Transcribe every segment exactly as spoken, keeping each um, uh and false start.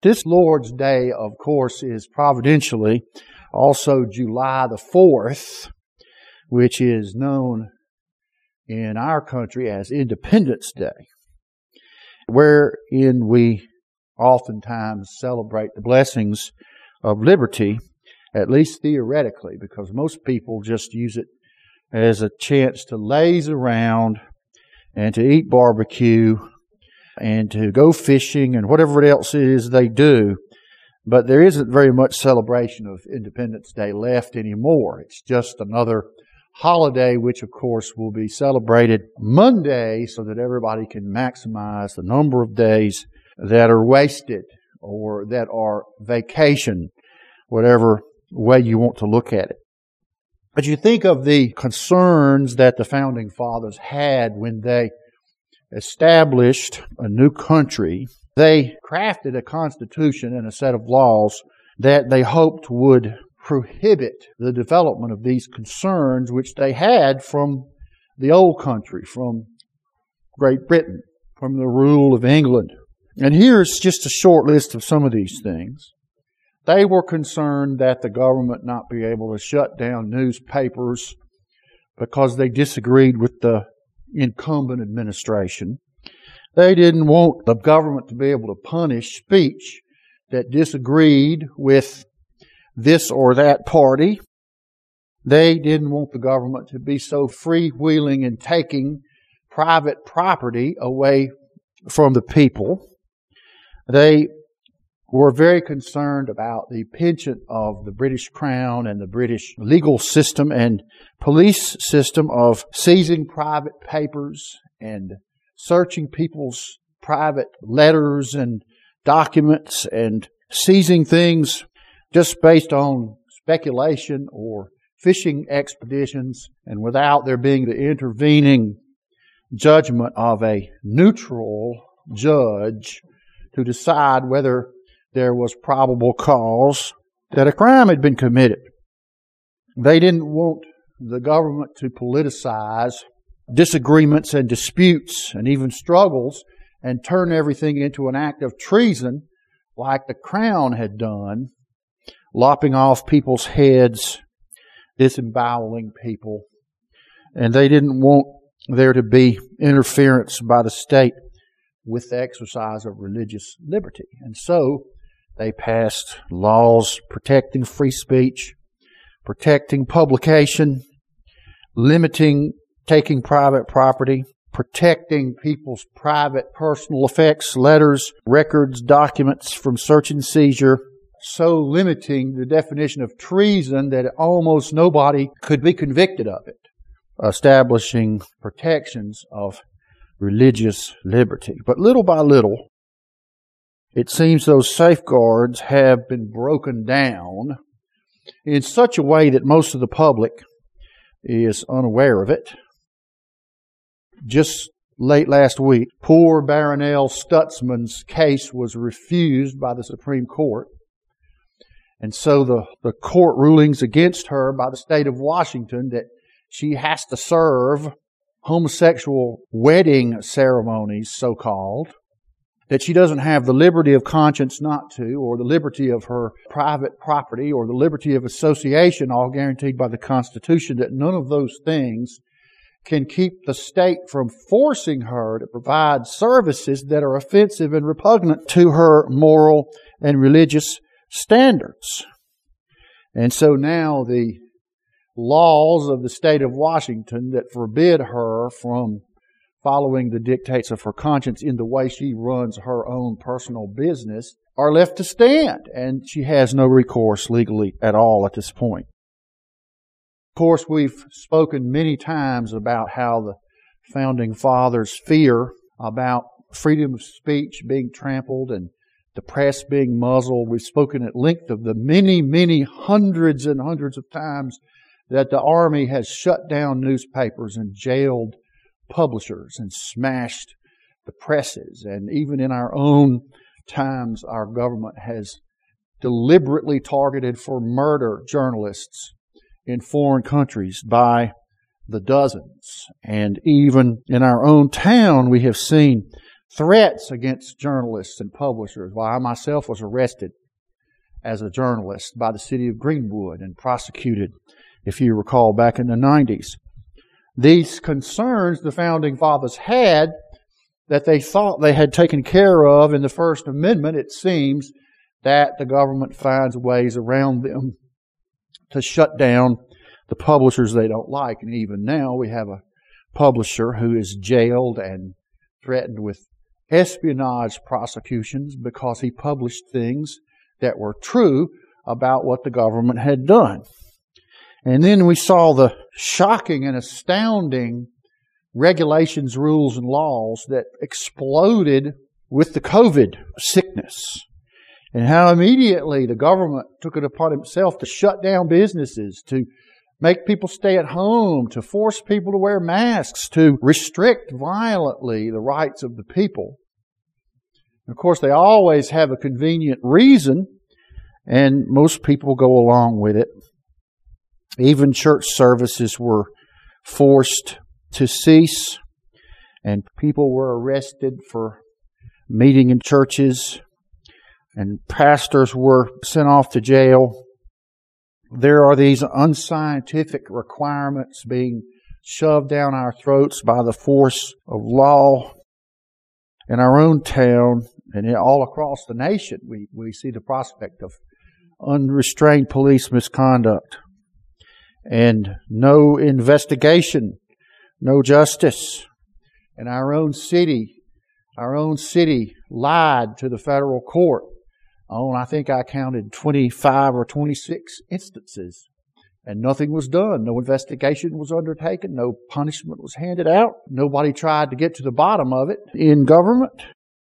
This Lord's Day, of course, is providentially also July the fourth, which is known in our country as Independence Day, wherein we oftentimes celebrate the blessings of liberty, at least theoretically, because most people just use it as a chance to laze around and to eat barbecue and to go fishing and whatever else it is they do. But there isn't very much celebration of Independence Day left anymore. It's just another holiday, which of course will be celebrated Monday so that everybody can maximize the number of days that are wasted or that are vacation, whatever way you want to look at it. But you think of the concerns that the Founding Fathers had when they established a new country. They crafted a constitution and a set of laws that they hoped would prohibit the development of these concerns which they had from the old country, from Great Britain, from the rule of England. And here's just a short list of some of these things. They were concerned that the government not be able to shut down newspapers because they disagreed with the incumbent administration. They didn't want the government to be able to punish speech that disagreed with this or that party. They didn't want the government to be so freewheeling and taking private property away from the people. They were very concerned about the penchant of the British Crown and the British legal system and police system of seizing private papers and searching people's private letters and documents and seizing things just based on speculation or fishing expeditions and without there being the intervening judgment of a neutral judge to decide whether there was probable cause that a crime had been committed. They didn't want the government to politicize disagreements and disputes and even struggles and turn everything into an act of treason like the Crown had done, lopping off people's heads, disemboweling people. And they didn't want there to be interference by the state with the exercise of religious liberty. And so they passed laws protecting free speech, protecting publication, limiting taking private property, protecting people's private personal effects, letters, records, documents from search and seizure, so limiting the definition of treason that almost nobody could be convicted of it, establishing protections of religious liberty. But little by little, it seems those safeguards have been broken down in such a way that most of the public is unaware of it. Just late last week, poor Baronelle Stutzman's case was refused by the Supreme Court. And so the, the court rulings against her by the state of Washington that she has to serve homosexual wedding ceremonies, so-called, that she doesn't have the liberty of conscience not to, or the liberty of her private property, or the liberty of association, all guaranteed by the Constitution, that none of those things can keep the state from forcing her to provide services that are offensive and repugnant to her moral and religious standards. And so now the laws of the state of Washington that forbid her from following the dictates of her conscience in the way she runs her own personal business are left to stand, and she has no recourse legally at all at this point. Of course, we've spoken many times about how the Founding Fathers fear about freedom of speech being trampled and the press being muzzled. We've spoken at length of the many, many hundreds and hundreds of times that the Army has shut down newspapers and jailed publishers and smashed the presses. And even in our own times, our government has deliberately targeted for murder journalists in foreign countries by the dozens. And even in our own town, we have seen threats against journalists and publishers. Well, I myself was arrested as a journalist by the city of Greenwood and prosecuted, if you recall, back in the nineties. These concerns the Founding Fathers had that they thought they had taken care of in the First Amendment, it seems that the government finds ways around them to shut down the publishers they don't like. And even now we have a publisher who is jailed and threatened with espionage prosecutions because he published things that were true about what the government had done. And then we saw the shocking and astounding regulations, rules, and laws that exploded with the COVID sickness, and how immediately the government took it upon itself to shut down businesses, to make people stay at home, to force people to wear masks, to restrict violently the rights of the people. Of course, they always have a convenient reason, and most people go along with it. Even church services were forced to cease, and people were arrested for meeting in churches, and pastors were sent off to jail. There are these unscientific requirements being shoved down our throats by the force of law. In our own town and all across the nation, we, we see the prospect of unrestrained police misconduct and no investigation, no justice. In our own city, our own city lied to the federal court on, I think I counted twenty-five or twenty-six instances, and nothing was done. No investigation was undertaken. No punishment was handed out. Nobody tried to get to the bottom of it in government.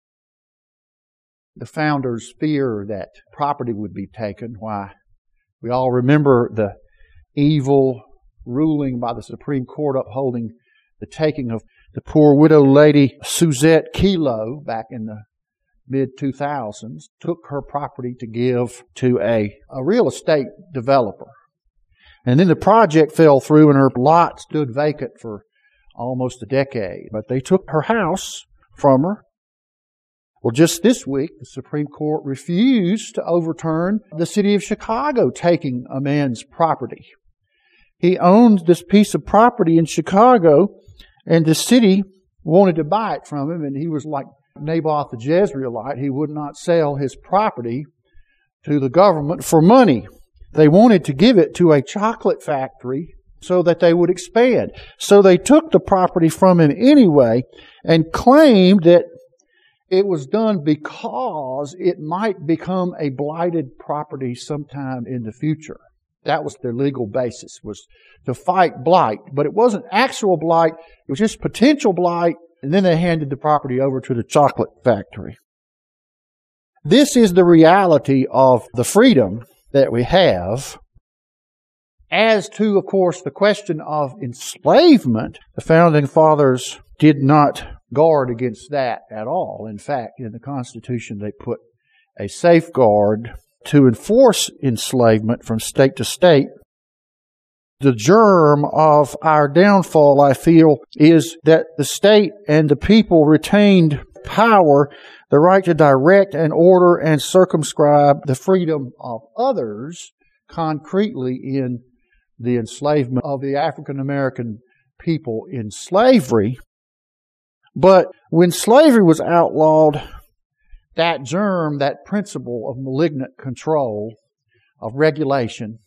The founders fear that property would be taken. Why? We all remember the evil ruling by the Supreme Court upholding the taking of the poor widow lady Suzette Kelo back in the mid two thousands, took her property to give to a, a real estate developer. And then the project fell through and her lot stood vacant for almost a decade. But they took her house from her. Well, just this week, the Supreme Court refused to overturn the city of Chicago taking a man's property. He owned this piece of property in Chicago, and the city wanted to buy it from him, and he was like Naboth the Jezreelite. He would not sell his property to the government for money. They wanted to give it to a chocolate factory so that they would expand. So they took the property from him anyway and claimed that it was done because it might become a blighted property sometime in the future. That was their legal basis, was to fight blight. But it wasn't actual blight. It was just potential blight. And then they handed the property over to the chocolate factory. This is the reality of the freedom that we have. As to, of course, the question of enslavement, the Founding Fathers did not guard against that at all. In fact, in the Constitution, they put a safeguard to enforce enslavement from state to state. The germ of our downfall, I feel, is that the state and the people retained power, the right to direct and order and circumscribe the freedom of others, concretely in the enslavement of the African American people in slavery. But when slavery was outlawed, that germ, that principle of malignant control, of regulation,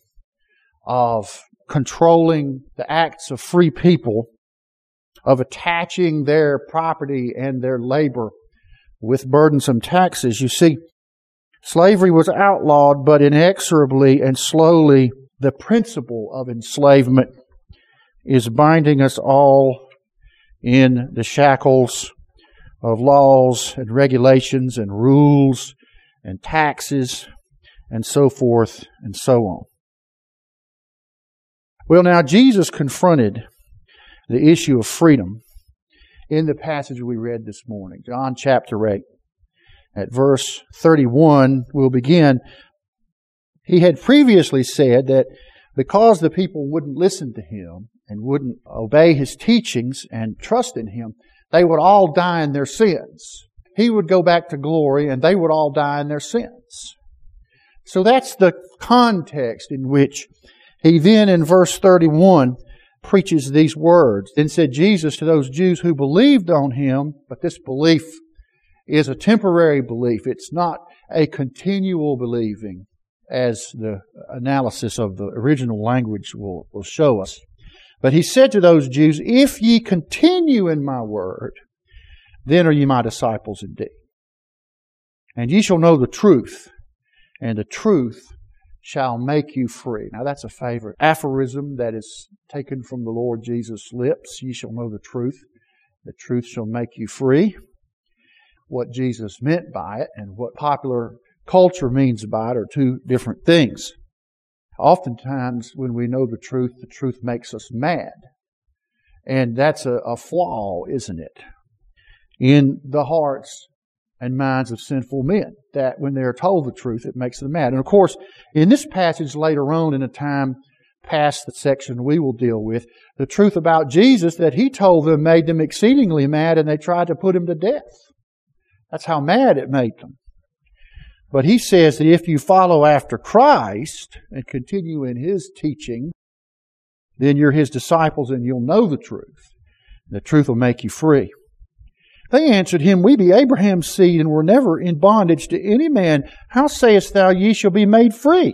of controlling the acts of free people, of attaching their property and their labor with burdensome taxes. You see, slavery was outlawed, but inexorably and slowly the principle of enslavement is binding us all in the shackles of laws and regulations and rules and taxes and so forth and so on. Well, now, Jesus confronted the issue of freedom in the passage we read this morning, John chapter eight. At verse thirty-one, we'll begin. He had previously said that because the people wouldn't listen to Him and wouldn't obey His teachings and trust in Him, they would all die in their sins. He would go back to glory and they would all die in their sins. So that's the context in which he then in verse thirty-one preaches these words. Then said Jesus to those Jews who believed on Him, but this belief is a temporary belief. It's not a continual believing, as the analysis of the original language will, will show us. But He said to those Jews, if ye continue in my word, then are ye my disciples indeed. And ye shall know the truth, and the truth shall make you free. Now that's a favorite aphorism that is taken from the Lord Jesus' lips. Ye shall know the truth. The truth shall make you free. What Jesus meant by it and what popular culture means by it are two different things. Oftentimes when we know the truth, the truth makes us mad. And that's a, a flaw, isn't it? In the hearts and minds of sinful men, that when they're told the truth, it makes them mad. And of course, in this passage later on, in a time past the section we will deal with, the truth about Jesus that He told them made them exceedingly mad, and they tried to put Him to death. That's how mad it made them. But He says that if you follow after Christ and continue in His teaching, then you're His disciples and you'll know the truth. The truth will make you free. They answered Him, we be Abraham's seed, and were never in bondage to any man. How sayest thou, ye shall be made free?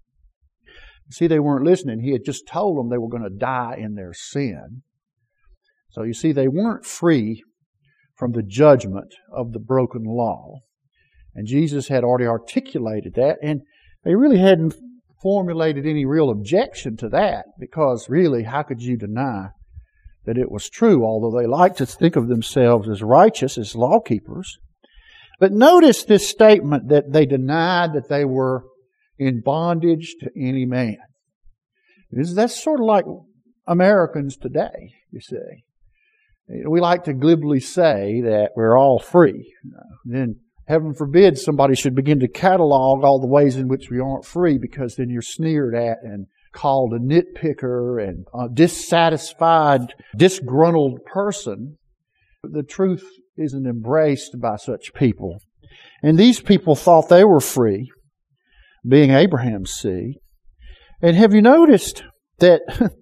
See, they weren't listening. He had just told them they were going to die in their sin. So you see, they weren't free from the judgment of the broken law. And Jesus had already articulated that, and they really hadn't formulated any real objection to that, because really, how could you deny that it was true, although they like to think of themselves as righteous, as law keepers. But notice this statement that they denied that they were in bondage to any man. That's sort of like Americans today, you see. We like to glibly say that we're all free. Then, heaven forbid, somebody should begin to catalog all the ways in which we aren't free, because then you're sneered at and called a nitpicker and a dissatisfied, disgruntled person. The truth isn't embraced by such people. And these people thought they were free, being Abraham's seed. And have you noticed that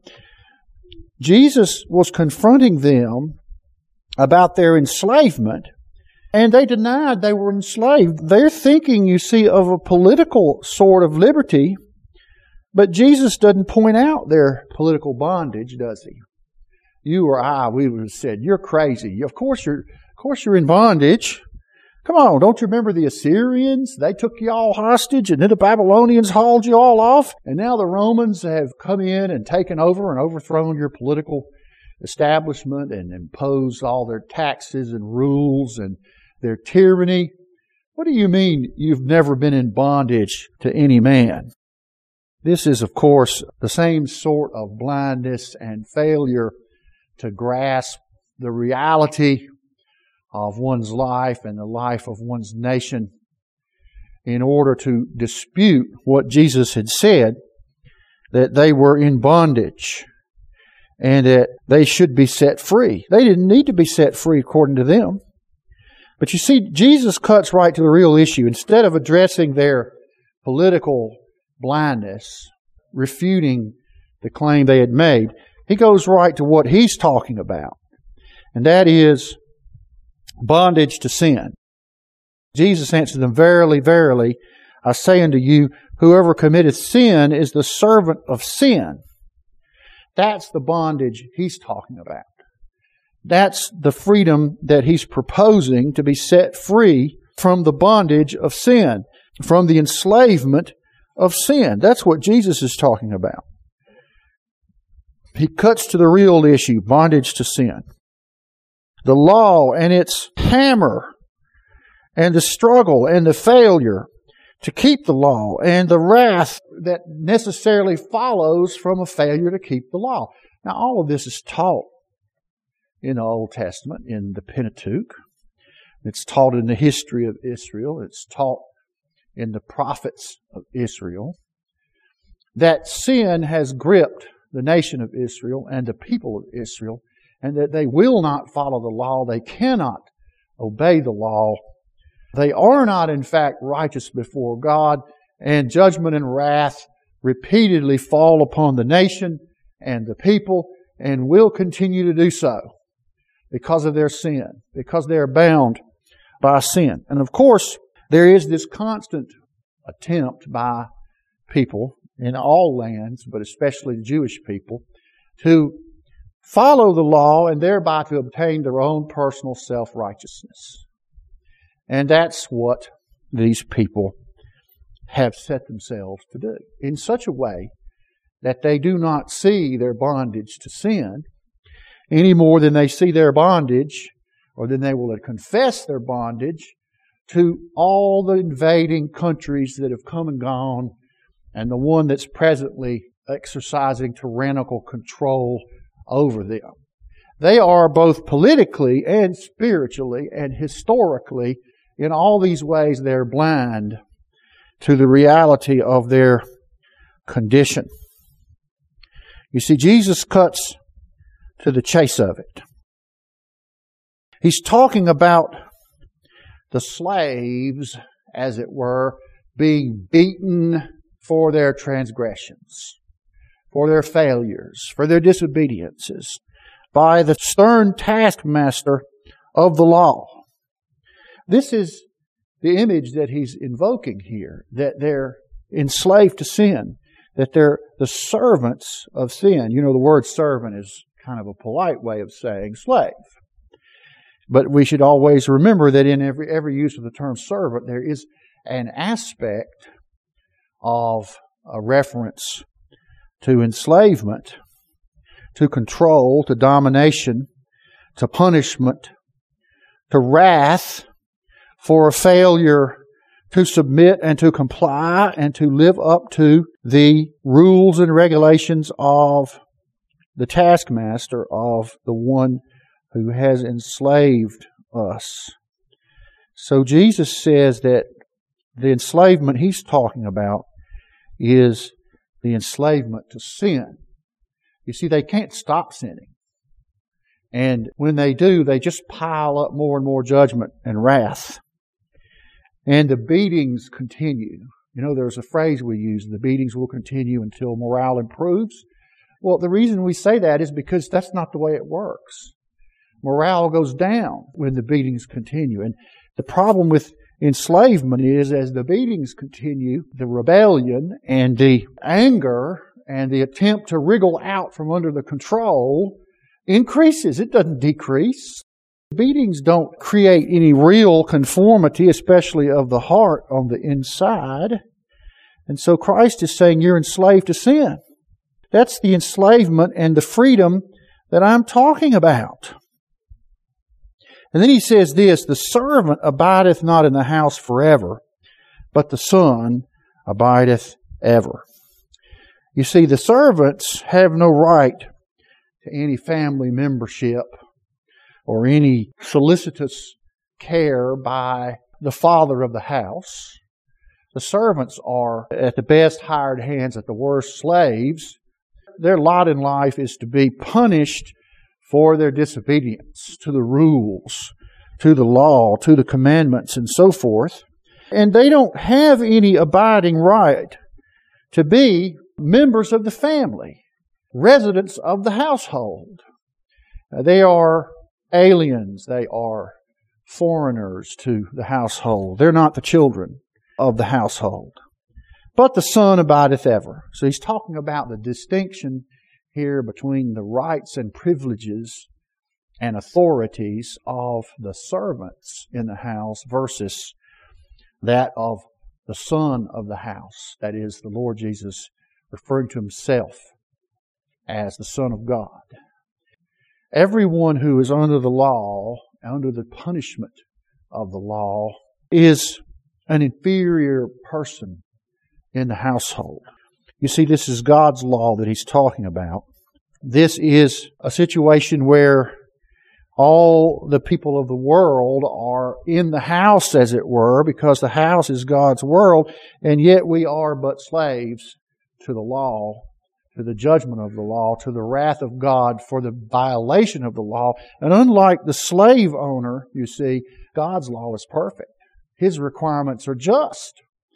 Jesus was confronting them about their enslavement, and they denied they were enslaved? They're thinking, you see, of a political sort of liberty. But Jesus doesn't point out their political bondage, does He? You or I, we would have said, you're crazy. Of course you're, of course you're in bondage. Come on, don't you remember the Assyrians? They took you all hostage, and then the Babylonians hauled you all off. And now the Romans have come in and taken over and overthrown your political establishment and imposed all their taxes and rules and their tyranny. What do you mean you've never been in bondage to any man? This is, of course, the same sort of blindness and failure to grasp the reality of one's life and the life of one's nation in order to dispute what Jesus had said, that they were in bondage and that they should be set free. They didn't need to be set free according to them. But you see, Jesus cuts right to the real issue. Instead of addressing their political blindness, refuting the claim they had made, He goes right to what He's talking about. And that is bondage to sin. Jesus answered them, verily, verily, I say unto you, whoever committeth sin is the servant of sin. That's the bondage He's talking about. That's the freedom that He's proposing to be set free from the bondage of sin, from the enslavement of sin. That's what Jesus is talking about. He cuts to the real issue, bondage to sin. The law and its hammer, and the struggle and the failure to keep the law, and the wrath that necessarily follows from a failure to keep the law. Now, all of this is taught in the Old Testament, in the Pentateuch. It's taught in the history of Israel. It's taught in the prophets of Israel, that sin has gripped the nation of Israel and the people of Israel, and that they will not follow the law. They cannot obey the law, they are not in fact righteous before God, and judgment and wrath repeatedly fall upon the nation and the people, and will continue to do so because of their sin, because they are bound by sin. And of course, there is this constant attempt by people in all lands, but especially the Jewish people, to follow the law and thereby to obtain their own personal self-righteousness. And that's what these people have set themselves to do, in such a way that they do not see their bondage to sin any more than they see their bondage, or than they will confess their bondage to all the invading countries that have come and gone, and the one that's presently exercising tyrannical control over them. They are both politically and spiritually and historically, in all these ways, they're blind to the reality of their condition. You see, Jesus cuts to the chase of it. He's talking about the slaves, as it were, being beaten for their transgressions, for their failures, for their disobediences, by the stern taskmaster of the law. This is the image that he's invoking here, that they're enslaved to sin, that they're the servants of sin. You know, the word servant is kind of a polite way of saying slave. But we should always remember that in every, every use of the term servant, there is an aspect of a reference to enslavement, to control, to domination, to punishment, to wrath for a failure to submit and to comply and to live up to the rules and regulations of the taskmaster, of the one who has enslaved us. So Jesus says that the enslavement he's talking about is the enslavement to sin. You see, they can't stop sinning. And when they do, they just pile up more and more judgment and wrath. And the beatings continue. You know, there's a phrase we use, the beatings will continue until morale improves. Well, the reason we say that is because that's not the way it works. Morale goes down when the beatings continue. And the problem with enslavement is, as the beatings continue, the rebellion and the anger and the attempt to wriggle out from under the control increases. It doesn't decrease. Beatings don't create any real conformity, especially of the heart on the inside. And so Christ is saying you're enslaved to sin. That's the enslavement and the freedom that I'm talking about. And then he says this, the servant abideth not in the house forever, but the Son abideth ever. You see, the servants have no right to any family membership or any solicitous care by the father of the house. The servants are, at the best, hired hands, at the worst, slaves. Their lot in life is to be punished for their disobedience to the rules, to the law, to the commandments, and so forth. And they don't have any abiding right to be members of the family, residents of the household. They are aliens. They are foreigners to the household. They're not the children of the household. But the Son abideth ever. So he's talking about the distinction here between the rights and privileges and authorities of the servants in the house versus that of the Son of the house. That is, the Lord Jesus referring to Himself as the Son of God. Everyone who is under the law, under the punishment of the law, is an inferior person in the household. You see, this is God's law that He's talking about. This is a situation where all the people of the world are in the house, as it were, because the house is God's world, and yet we are but slaves to the law, to the judgment of the law, to the wrath of God for the violation of the law. And unlike the slave owner, you see, God's law is perfect. His requirements are just.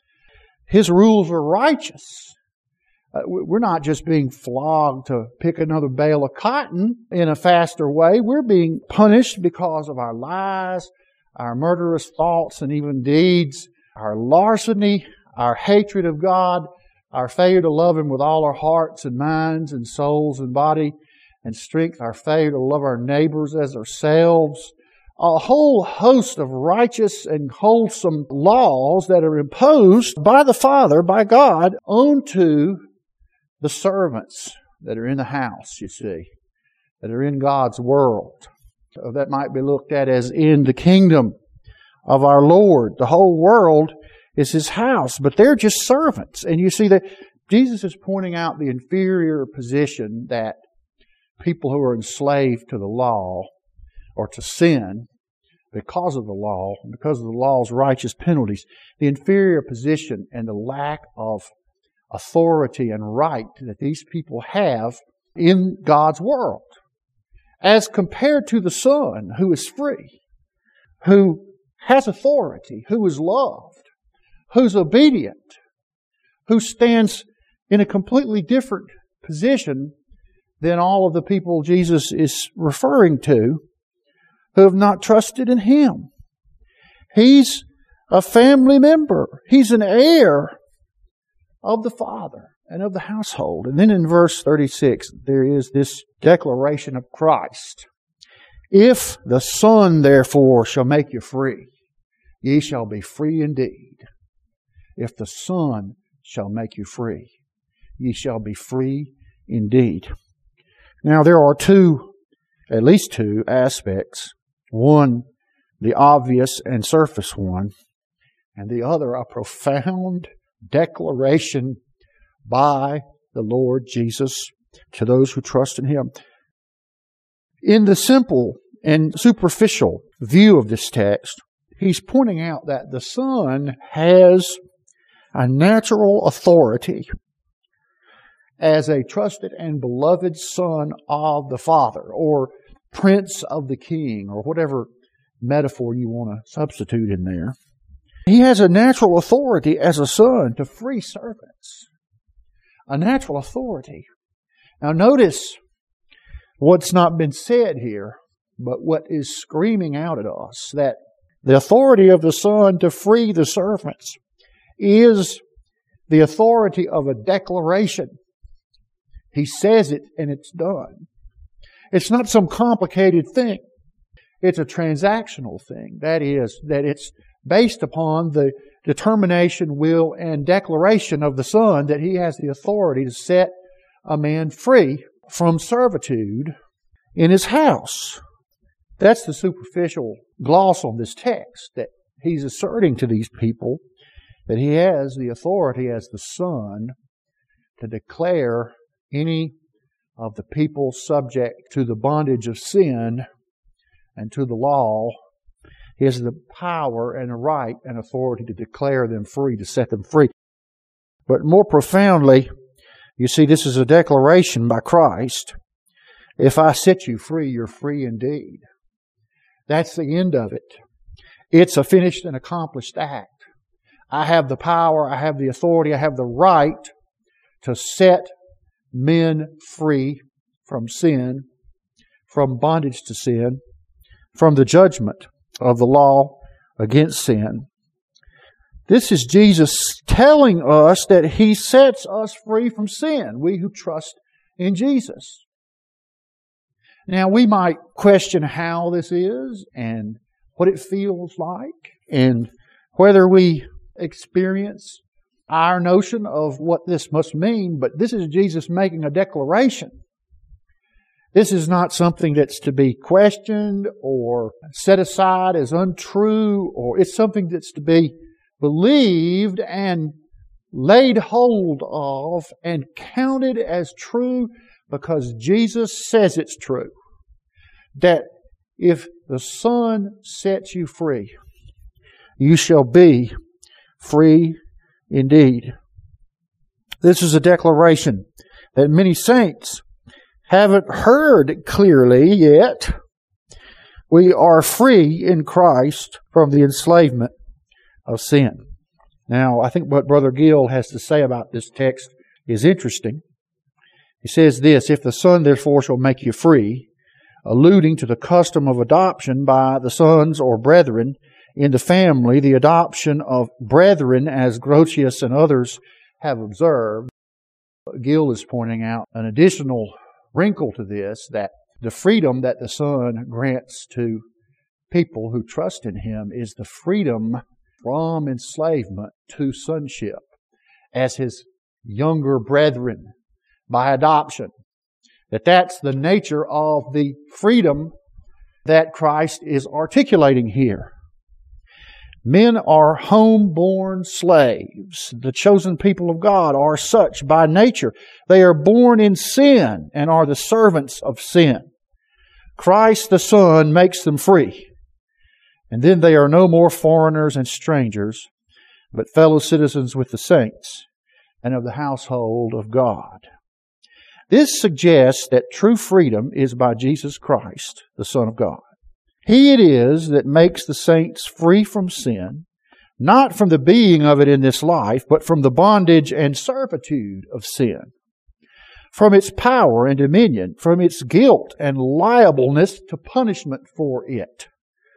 His rules are righteous. Uh, we're not just being flogged to pick another bale of cotton in a faster way. We're being punished because of our lies, our murderous thoughts and even deeds, our larceny, our hatred of God, our failure to love Him with all our hearts and minds and souls and body and strength, our failure to love our neighbors as ourselves. A whole host of righteous and wholesome laws that are imposed by the Father, by God, onto the servants that are in the house, you see, that are in God's world. So that might be looked at as in the kingdom of our Lord. The whole world is His house, but they're just servants. And you see that Jesus is pointing out the inferior position that people who are enslaved to the law or to sin because of the law, because of the law's righteous penalties, the inferior position and the lack of authority and right that these people have in God's world, as compared to the Son who is free, who has authority, who is loved, who's obedient, who stands in a completely different position than all of the people Jesus is referring to who have not trusted in Him. He's a family member. He's an heir of the Father and of the household. And then in verse thirty-six, there is this declaration of Christ. If the Son, therefore, shall make you free, ye shall be free indeed. If the Son shall make you free, ye shall be free indeed. Now there are two, at least two aspects. One, the obvious and surface one, and the other, a profound declaration by the Lord Jesus to those who trust in Him. In the simple and superficial view of this text, He's pointing out that the Son has a natural authority as a trusted and beloved Son of the Father, or Prince of the King, or whatever metaphor you want to substitute in there. He has a natural authority as a son to free servants. A natural authority. Now notice what's not been said here, but what is screaming out at us, that the authority of the Son to free the servants is the authority of a declaration. He says it and it's done. It's not some complicated thing. It's a transactional thing. That is, that it's based upon the determination, will, and declaration of the Son that He has the authority to set a man free from servitude in His house. That's the superficial gloss on this text, that He's asserting to these people that He has the authority as the Son to declare any of the people subject to the bondage of sin and to the law. He has the power and the right and authority to declare them free, to set them free. But more profoundly, you see, this is a declaration by Christ. If I set you free, you're free indeed. That's the end of it. It's a finished and accomplished act. I have the power, I have the authority, I have the right to set men free from sin, from bondage to sin, from the judgment of the law against sin. This is Jesus telling us that He sets us free from sin, we who trust in Jesus. Now, we might question how this is and what it feels like and whether we experience our notion of what this must mean, but this is Jesus making a declaration. This is not something that's to be questioned or set aside as untrue, or it's something that's to be believed and laid hold of and counted as true because Jesus says it's true. That if the Son sets you free, you shall be free indeed. This is a declaration that many saints haven't heard clearly yet. We are free in Christ from the enslavement of sin. Now, I think what Brother Gill has to say about this text is interesting. He says this, "If the Son therefore shall make you free," alluding to the custom of adoption by the sons or brethren in the family, the adoption of brethren, as Grotius and others have observed. Gill is pointing out an additional wrinkle to this, that the freedom that the Son grants to people who trust in Him is the freedom from enslavement to sonship as His younger brethren by adoption. That that's the nature of the freedom that Christ is articulating here. Men are home-born slaves. The chosen people of God are such by nature. They are born in sin and are the servants of sin. Christ the Son makes them free. And then they are no more foreigners and strangers, but fellow citizens with the saints and of the household of God. This suggests that true freedom is by Jesus Christ, the Son of God. He it is that makes the saints free from sin, not from the being of it in this life, but from the bondage and servitude of sin, from its power and dominion, from its guilt and liableness to punishment for it,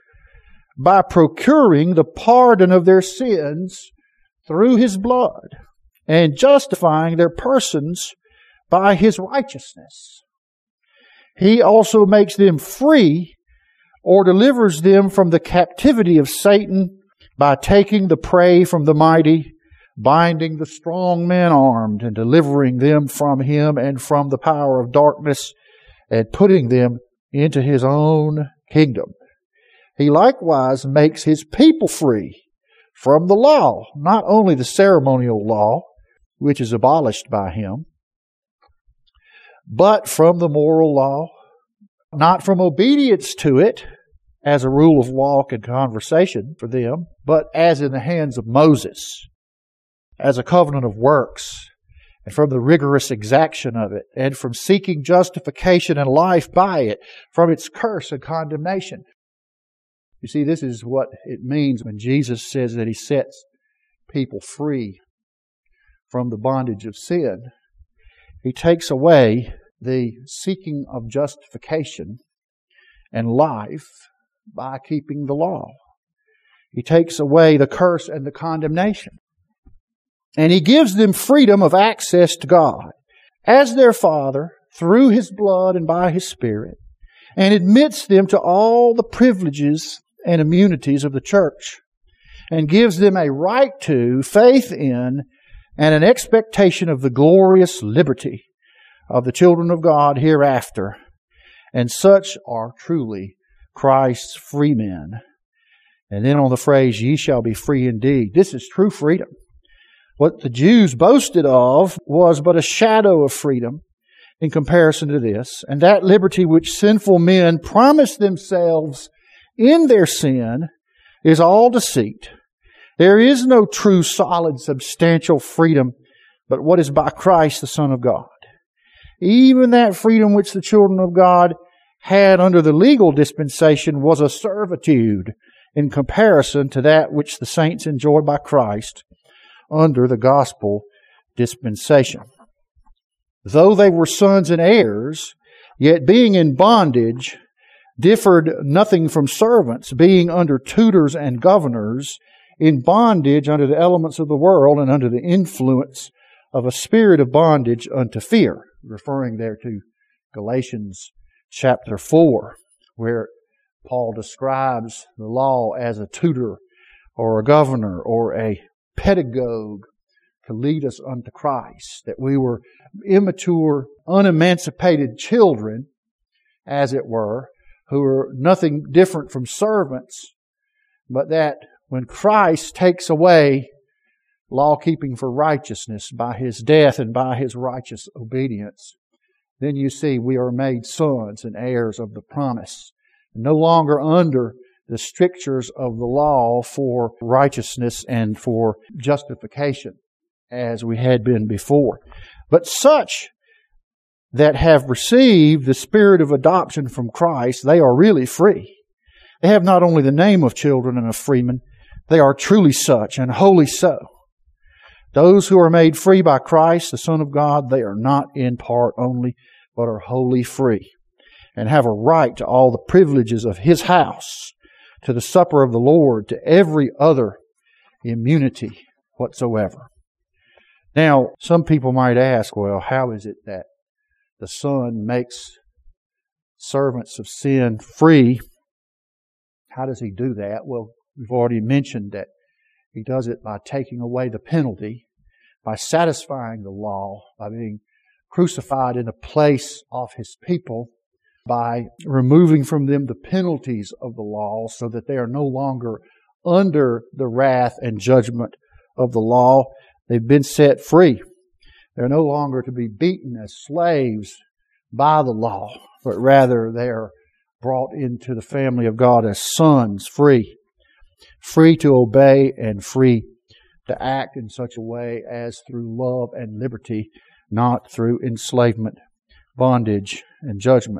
by procuring the pardon of their sins through His blood, and justifying their persons by His righteousness. He also makes them free, or delivers them from the captivity of Satan by taking the prey from the mighty, binding the strong men armed, and delivering them from him and from the power of darkness, and putting them into His own kingdom. He likewise makes His people free from the law, not only the ceremonial law, which is abolished by Him, but from the moral law, not from obedience to it, as a rule of walk and conversation for them, but as in the hands of Moses, as a covenant of works, and from the rigorous exaction of it, and from seeking justification and life by it, from its curse and condemnation. You see, this is what it means when Jesus says that He sets people free from the bondage of sin. He takes away the seeking of justification and life by keeping the law. He takes away the curse and the condemnation. And He gives them freedom of access to God as their Father through His blood and by His Spirit, and admits them to all the privileges and immunities of the church, and gives them a right to, faith in, and an expectation of the glorious liberty of the children of God hereafter. And such are truly Christ's free men. And then on the phrase, "Ye shall be free indeed." This is true freedom. What the Jews boasted of was but a shadow of freedom in comparison to this. And that liberty which sinful men promise themselves in their sin is all deceit. There is no true, solid, substantial freedom but what is by Christ the Son of God. Even that freedom which the children of God had under the legal dispensation was a servitude in comparison to that which the saints enjoy by Christ under the gospel dispensation. Though they were sons and heirs, yet being in bondage, differed nothing from servants, being under tutors and governors, in bondage under the elements of the world and under the influence of a spirit of bondage unto fear. Referring there to Galatians chapter four, where Paul describes the law as a tutor or a governor or a pedagogue to lead us unto Christ. That we were immature, unemancipated children, as it were, who are nothing different from servants, but that when Christ takes away law-keeping for righteousness by His death and by His righteous obedience, then you see we are made sons and heirs of the promise, no longer under the strictures of the law for righteousness and for justification as we had been before, but such that have received the spirit of adoption from Christ, they are really free. They have not only the name of children and of freemen, they are truly such, and wholly so. Those who are made free by Christ, the Son of God, they are not in part only, but are wholly free, and have a right to all the privileges of His house, to the supper of the Lord, to every other immunity whatsoever. Now, some people might ask, well, how is it that the Son makes servants of sin free? How does He do that? Well, we've already mentioned that He does it by taking away the penalty, by satisfying the law, by being crucified in the place of His people, by removing from them the penalties of the law so that they are no longer under the wrath and judgment of the law. They've been set free. They're no longer to be beaten as slaves by the law, but rather they are brought into the family of God as sons, free. Free to obey and free to act in such a way as through love and liberty, not through enslavement, bondage, and judgment.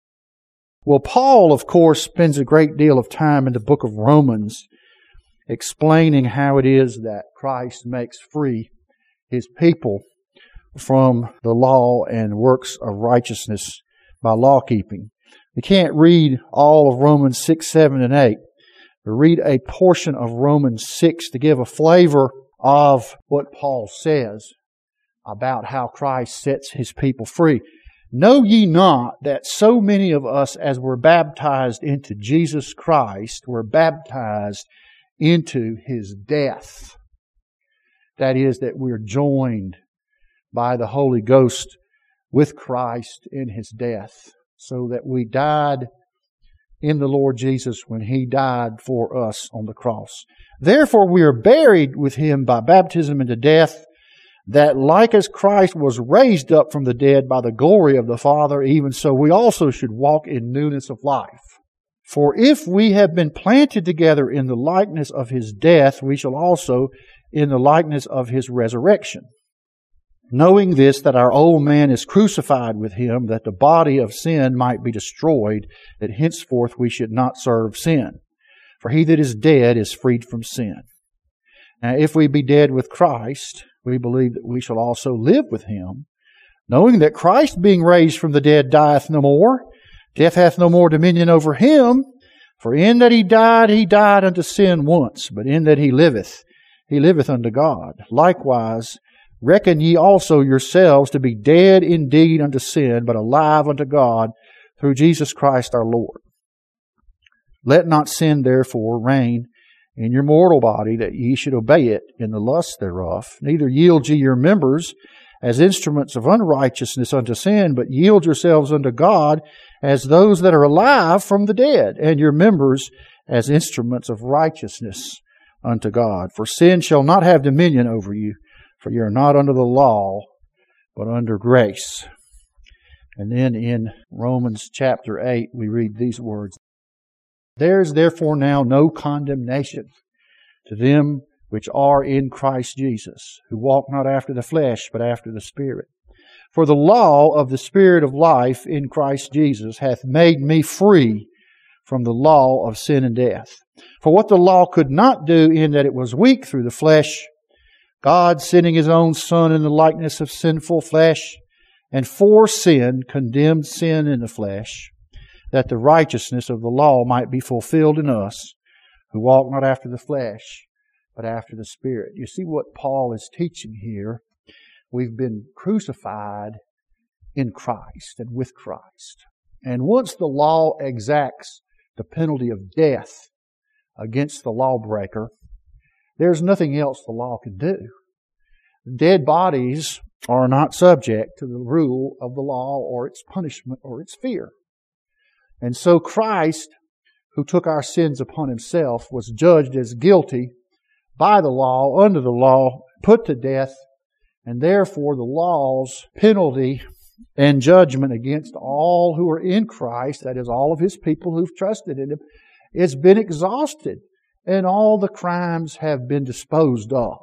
Well, Paul, of course, spends a great deal of time in the book of Romans explaining how it is that Christ makes free His people from the law and works of righteousness by law keeping. We can't read all of Romans six, seven, and eight, but read a portion of Romans six to give a flavor of what Paul says about how Christ sets His people free. Know ye not that so many of us as were baptized into Jesus Christ were baptized into His death? That is, that we're joined by the Holy Ghost with Christ in His death, so that we died in the Lord Jesus when He died for us on the cross. Therefore we are buried with Him by baptism into death, that like as Christ was raised up from the dead by the glory of the Father, even so we also should walk in newness of life. For if we have been planted together in the likeness of His death, we shall also in the likeness of His resurrection. Knowing this, that our old man is crucified with Him, that the body of sin might be destroyed, that henceforth we should not serve sin. For he that is dead is freed from sin. Now if we be dead with Christ, we believe that we shall also live with Him, knowing that Christ, being raised from the dead, dieth no more. Death hath no more dominion over Him. For in that He died, He died unto sin once, but in that He liveth, He liveth unto God. Likewise, reckon ye also yourselves to be dead indeed unto sin, but alive unto God through Jesus Christ our Lord. Let not sin therefore reign in your mortal body, that ye should obey it in the lust thereof. Neither yield ye your members as instruments of unrighteousness unto sin, but yield yourselves unto God as those that are alive from the dead, and your members as instruments of righteousness unto God. For sin shall not have dominion over you, for you are not under the law, but under grace. And then in Romans chapter eight, we read these words. There is therefore now no condemnation to them which are in Christ Jesus, who walk not after the flesh, but after the Spirit. For the law of the Spirit of life in Christ Jesus hath made me free from the law of sin and death. For what the law could not do, in that it was weak through the flesh, God, sending His own Son in the likeness of sinful flesh, and for sin condemned sin in the flesh, that the righteousness of the law might be fulfilled in us, who walk not after the flesh, but after the Spirit. You see what Paul is teaching here? We've been crucified in Christ and with Christ. And once the law exacts the penalty of death against the lawbreaker, there's nothing else the law can do. Dead bodies are not subject to the rule of the law or its punishment or its fear. And so Christ, who took our sins upon Himself, was judged as guilty by the law, under the law, put to death, and therefore the law's penalty and judgment against all who are in Christ, that is, all of His people who've trusted in Him, it's been exhausted, and all the crimes have been disposed of.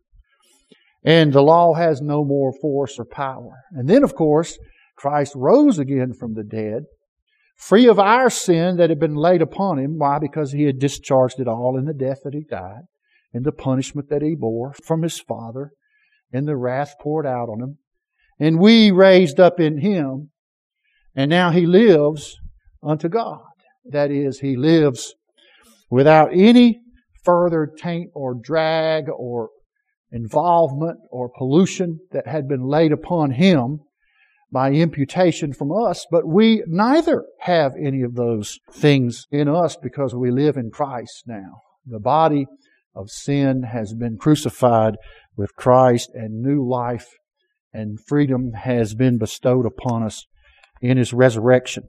And the law has no more force or power. And then, of course, Christ rose again from the dead, free of our sin that had been laid upon Him. Why? Because He had discharged it all in the death that He died, in the punishment that He bore from His Father, in the wrath poured out on Him. And we raised up in Him, and now He lives unto God. That is, He lives without any further taint or drag or involvement or pollution that had been laid upon Him by imputation from us. But we neither have any of those things in us because we live in Christ now. The body of sin has been crucified with Christ, and new life and freedom has been bestowed upon us in His resurrection.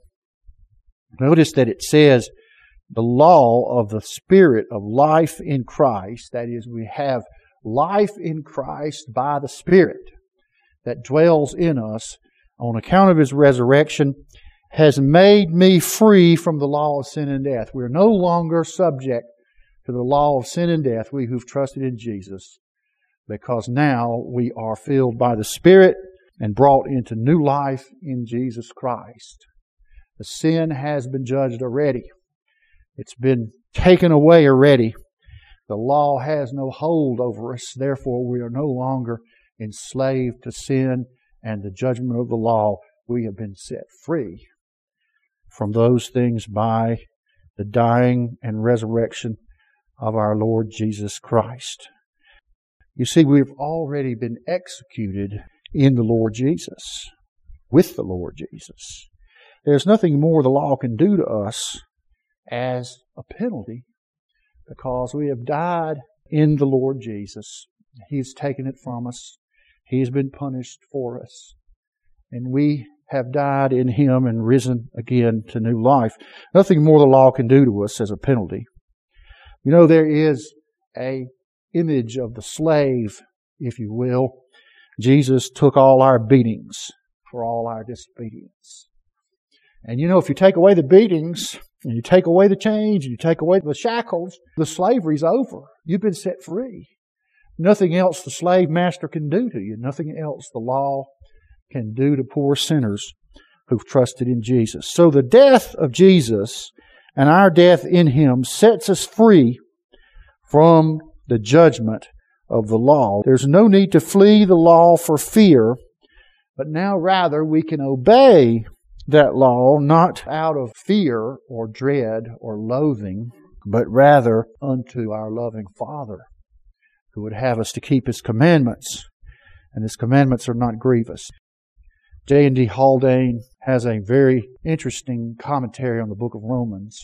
Notice that it says the law of the Spirit of life in Christ, that is, we have life in Christ by the Spirit that dwells in us on account of His resurrection, has made me free from the law of sin and death. We are no longer subject to the law of sin and death, we who've trusted in Jesus, because now we are filled by the Spirit and brought into new life in Jesus Christ. The sin has been judged already. It's been taken away already. The law has no hold over us. Therefore, we are no longer enslaved to sin and the judgment of the law. We have been set free from those things by the dying and resurrection of our Lord Jesus Christ. You see, we've already been executed in the Lord Jesus, with the Lord Jesus. There's nothing more the law can do to us as a penalty, because we have died in the Lord Jesus. He's taken it from us. He's been punished for us. And we have died in Him and risen again to new life. Nothing more the law can do to us as a penalty. You know, there is a image of the slave, if you will. Jesus took all our beatings for all our disobedience. And you know, if you take away the beatings, and you take away the chains, and you take away the shackles, the slavery's over. You've been set free. Nothing else the slave master can do to you. Nothing else the law can do to poor sinners who've trusted in Jesus. So the death of Jesus and our death in Him sets us free from the judgment of the law. There's no need to flee the law for fear, but now rather we can obey that law, not out of fear or dread or loathing, but rather unto our loving Father, who would have us to keep His commandments. And His commandments are not grievous. J and D Haldane has a very interesting commentary on the book of Romans.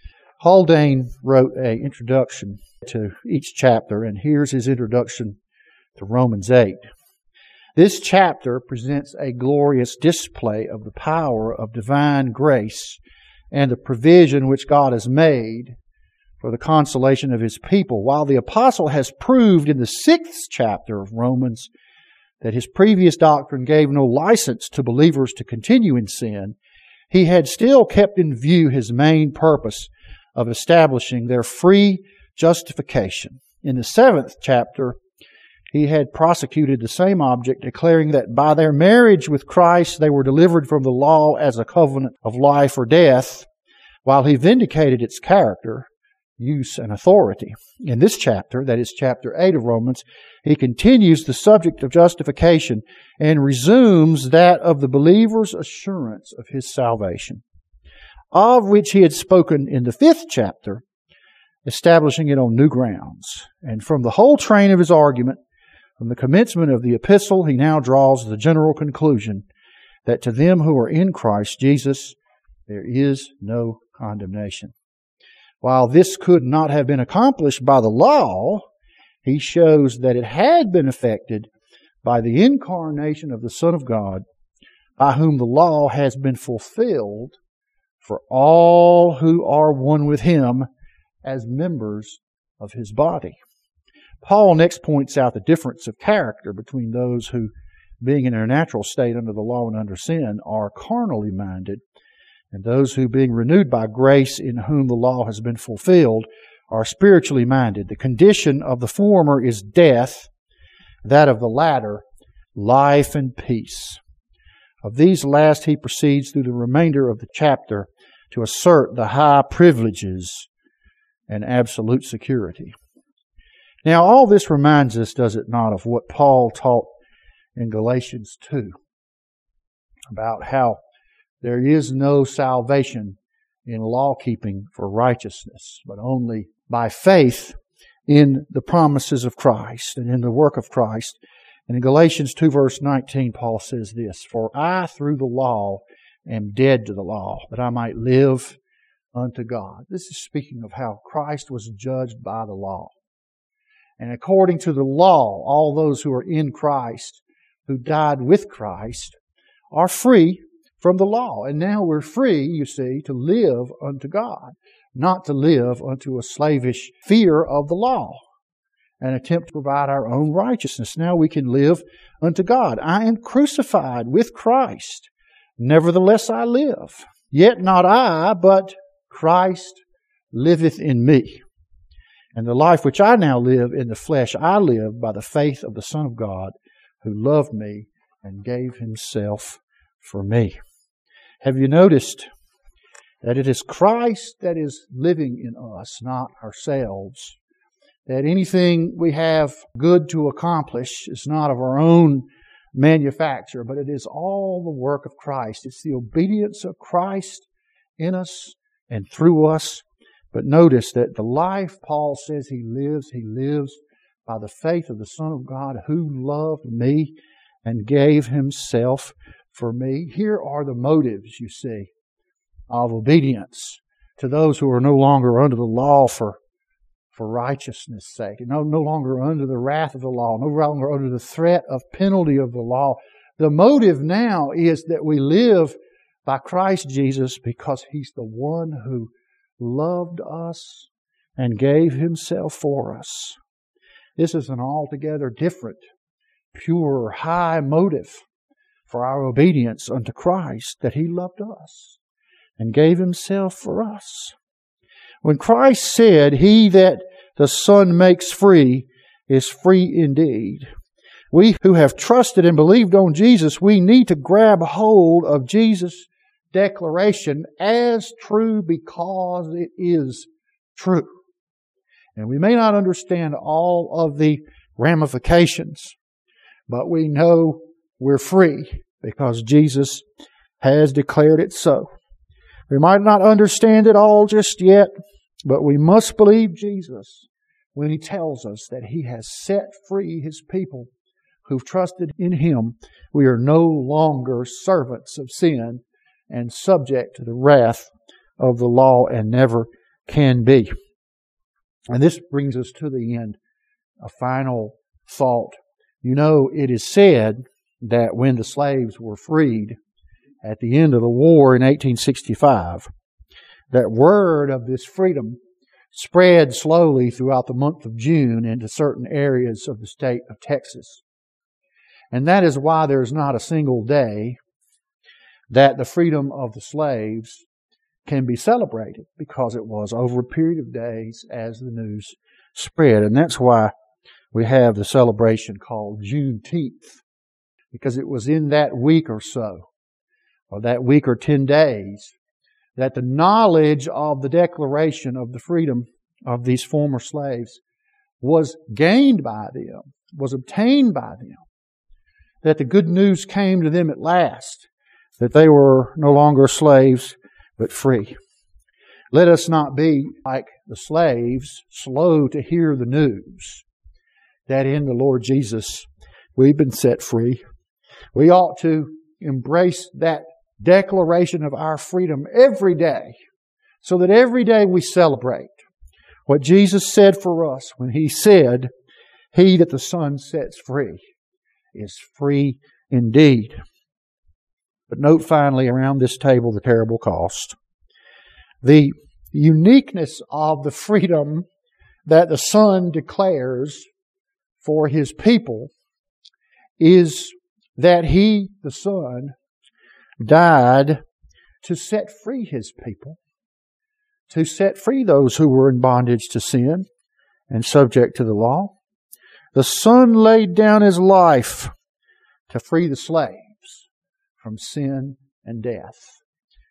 Haldane wrote an introduction to each chapter, and here's his introduction to Romans eight. This chapter presents a glorious display of the power of divine grace and the provision which God has made for the consolation of His people. While the apostle has proved in the sixth chapter of Romans that his previous doctrine gave no license to believers to continue in sin, he had still kept in view his main purpose of establishing their free justification. In the seventh chapter, he had prosecuted the same object, declaring that by their marriage with Christ they were delivered from the law as a covenant of life or death, while he vindicated its character, use, and authority. In this chapter, that is chapter eight of Romans, he continues the subject of justification and resumes that of the believer's assurance of his salvation, of which he had spoken in the fifth chapter, establishing it on new grounds. And from the whole train of his argument, from the commencement of the epistle, he now draws the general conclusion that to them who are in Christ Jesus, there is no condemnation. While this could not have been accomplished by the law, he shows that it had been effected by the incarnation of the Son of God, by whom the law has been fulfilled for all who are one with Him as members of His body. Paul next points out the difference of character between those who, being in their natural state under the law and under sin, are carnally minded, and those who, being renewed by grace in whom the law has been fulfilled, are spiritually minded. The condition of the former is death, that of the latter, life and peace. Of these last he proceeds through the remainder of the chapter to assert the high privileges and absolute security. Now, all this reminds us, does it not, of what Paul taught in Galatians two about how there is no salvation in law-keeping for righteousness, but only by faith in the promises of Christ and in the work of Christ. And in Galatians two verse nineteen, Paul says this, "For I through the law am dead to the law, that I might live unto God." This is speaking of how Christ was judged by the law. And according to the law, all those who are in Christ, who died with Christ, are free from the law. And now we're free, you see, to live unto God, not to live unto a slavish fear of the law and attempt to provide our own righteousness. Now we can live unto God. I am crucified with Christ. Nevertheless I live. Yet not I, but Christ liveth in me. And the life which I now live in the flesh, I live by the faith of the Son of God, who loved me and gave Himself for me. Have you noticed that it is Christ that is living in us, not ourselves? That anything we have good to accomplish is not of our own manufacture, but it is all the work of Christ. It's the obedience of Christ in us and through us. But notice that the life Paul says he lives, he lives by the faith of the Son of God who loved me and gave Himself for me. Here are the motives, you see, of obedience to those who are no longer under the law for, for righteousness' sake, no, no longer under the wrath of the law, no longer under the threat of penalty of the law. The motive now is that we live by Christ Jesus because He's the one who loved us and gave Himself for us. This is an altogether different, pure, high motive for our obedience unto Christ, that He loved us and gave Himself for us. When Christ said, "He that the Son makes free is free indeed," we who have trusted and believed on Jesus, we need to grab hold of Jesus' declaration as true because it is true. And we may not understand all of the ramifications, but we know we're free because Jesus has declared it so. We might not understand it all just yet, but we must believe Jesus when He tells us that He has set free His people who've trusted in Him. We are no longer servants of sin and subject to the wrath of the law, and never can be. And this brings us to the end, a final thought. You know, it is said that when the slaves were freed at the end of the war in eighteen sixty-five, that word of this freedom spread slowly throughout the month of June into certain areas of the state of Texas. And that is why there's not a single day that the freedom of the slaves can be celebrated, because it was over a period of days as the news spread. And that's why we have the celebration called Juneteenth, because it was in that week or so, or that week or ten days, that the knowledge of the declaration of the freedom of these former slaves was gained by them, was obtained by them, that the good news came to them at last, that they were no longer slaves, but free. Let us not be like the slaves, slow to hear the news that in the Lord Jesus we've been set free. We ought to embrace that declaration of our freedom every day, so that every day we celebrate what Jesus said for us when He said, "He that the Son sets free is free indeed." But note finally around this table the terrible cost. The uniqueness of the freedom that the Son declares for His people is that He, the Son, died to set free His people, to set free those who were in bondage to sin and subject to the law. The Son laid down His life to free the slaves from sin and death.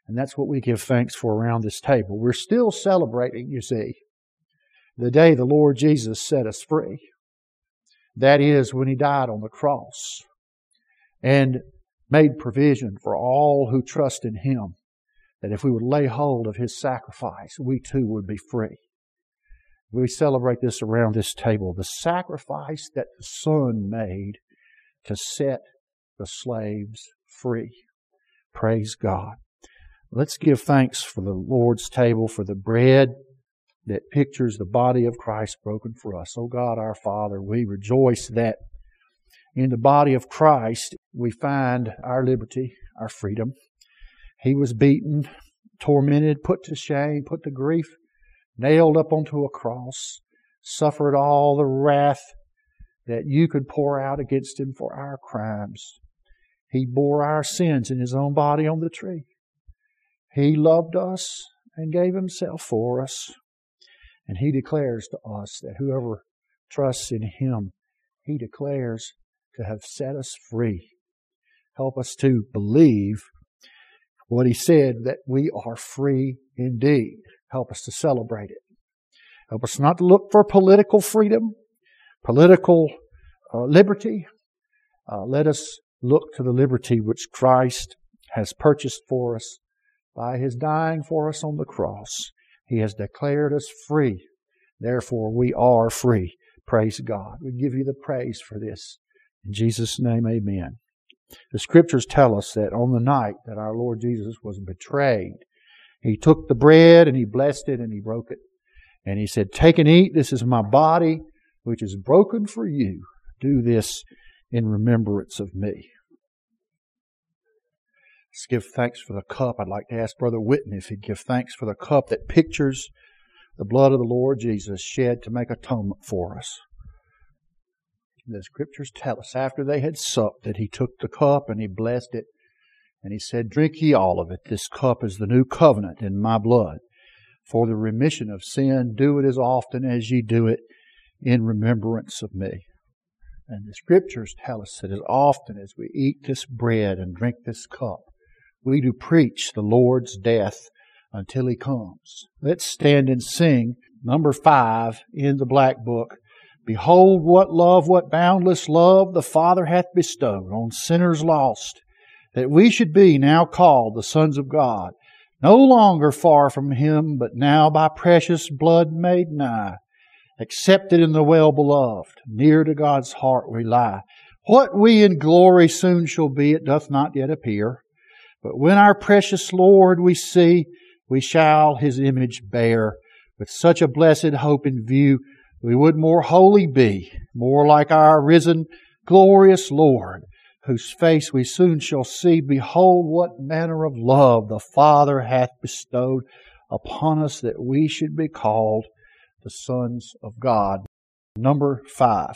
And that's what we give thanks for around this table. We're still celebrating, you see, the day the Lord Jesus set us free. That is when He died on the cross and made provision for all who trust in Him, that if we would lay hold of His sacrifice, we too would be free. We celebrate this around this table, the sacrifice that the Son made to set the slaves free. Praise God. Let's give thanks for the Lord's table, for the bread that pictures the body of Christ broken for us. Oh God, our Father, we rejoice that in the body of Christ we find our liberty, our freedom. He was beaten, tormented, put to shame, put to grief, nailed up onto a cross, suffered all the wrath that you could pour out against Him for our crimes. He bore our sins in His own body on the tree. He loved us and gave Himself for us. And He declares to us that whoever trusts in Him, He declares to have set us free. Help us to believe what He said, that we are free indeed. Help us to celebrate it. Help us not to look for political freedom, political uh, liberty. Uh, let us look to the liberty which Christ has purchased for us by His dying for us on the cross. He has declared us free. Therefore, we are free. Praise God. We give You the praise for this. In Jesus' name, amen. The Scriptures tell us that on the night that our Lord Jesus was betrayed, He took the bread and He blessed it and He broke it. And He said, "Take and eat. This is My body, which is broken for you. Do this in remembrance of Me." Let's give thanks for the cup. I'd like to ask Brother Whitney if he'd give thanks for the cup that pictures the blood of the Lord Jesus shed to make atonement for us. The Scriptures tell us after they had supped that He took the cup and He blessed it and He said, "Drink ye all of it. This cup is the new covenant in My blood. For the remission of sin, do it as often as ye do it in remembrance of Me." And the Scriptures tell us that as often as we eat this bread and drink this cup, we do preach the Lord's death until He comes. Let's stand and sing number five in the Black Book. "Behold what love, what boundless love the Father hath bestowed on sinners lost, that we should be now called the sons of God, no longer far from Him, but now by precious blood made nigh, accepted in the well-beloved, near to God's heart we lie. What we in glory soon shall be, it doth not yet appear. But when our precious Lord we see, we shall His image bear. With such a blessed hope in view, we would more holy be, more like our risen, glorious Lord, whose face we soon shall see. Behold what manner of love the Father hath bestowed upon us, that we should be called the sons of God." Number five.